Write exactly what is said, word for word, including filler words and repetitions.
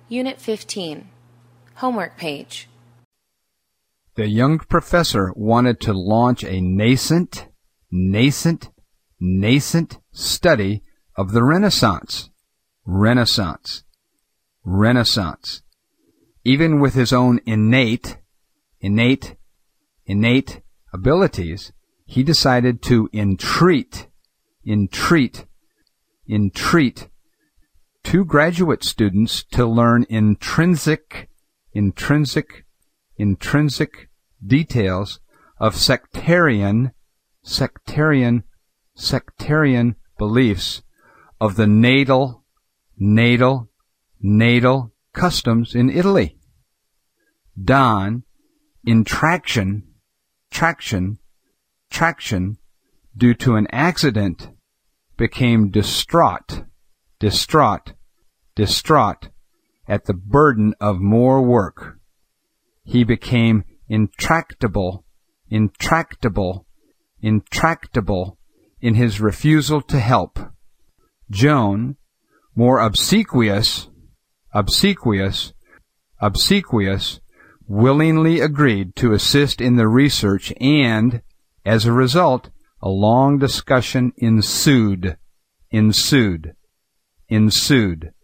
Unit fifteen. Homework page. The young professor wanted to launch a nascent, nascent, nascent study of the Renaissance. Renaissance. Renaissance. Even with his own innate, innate, innate abilities, he decided to entreat, entreat, entreat two graduate students to learn intrinsic, intrinsic, intrinsic details of sectarian, sectarian, sectarian beliefs of the natal, natal, natal customs in Italy. Don, in traction, traction, traction, due to an accident, became distraught, distraught, distraught at the burden of more work. He became intractable, intractable, intractable in his refusal to help. Joan, more obsequious, obsequious, obsequious, willingly agreed to assist in the research, and, as a result, a long discussion ensued, ensued, ensued.